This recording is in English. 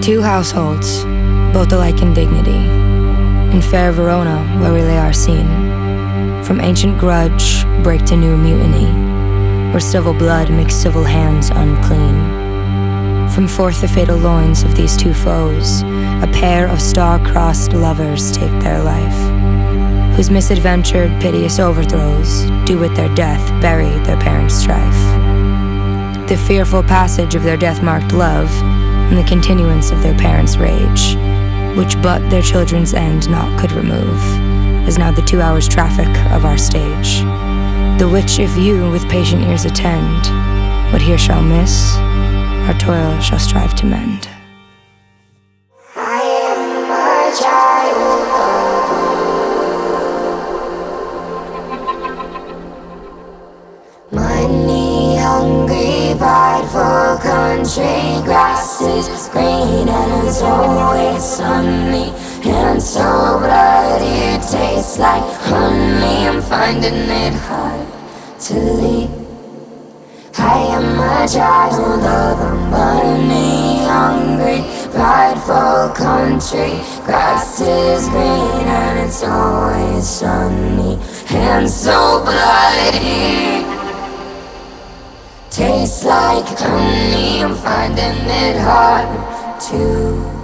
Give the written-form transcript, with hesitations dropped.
Two households, both alike in dignity, in fair Verona where we lay our scene. From ancient grudge break to new mutiny, where civil blood makes civil hands unclean. From forth the fatal loins of these two foes, a pair of star-crossed lovers take their life, whose misadventured, piteous overthrows do with their death bury their parents' strife. The fearful passage of their death-marked love, and the continuance of their parents' rage, which but their children's end naught could remove, is now the 2 hours' traffic of our stage, the which if you with patient ears attend, what here shall miss, our toil shall strive to mend. I am a child of money hungry, prideful country. Grass is green and it's always sunny, and so bloody it tastes like honey. I'm finding it hard to leave. I am a child of a money hungry, prideful country. Grass is green and it's always sunny, and so bloody tastes like honey. I'm finding it hard to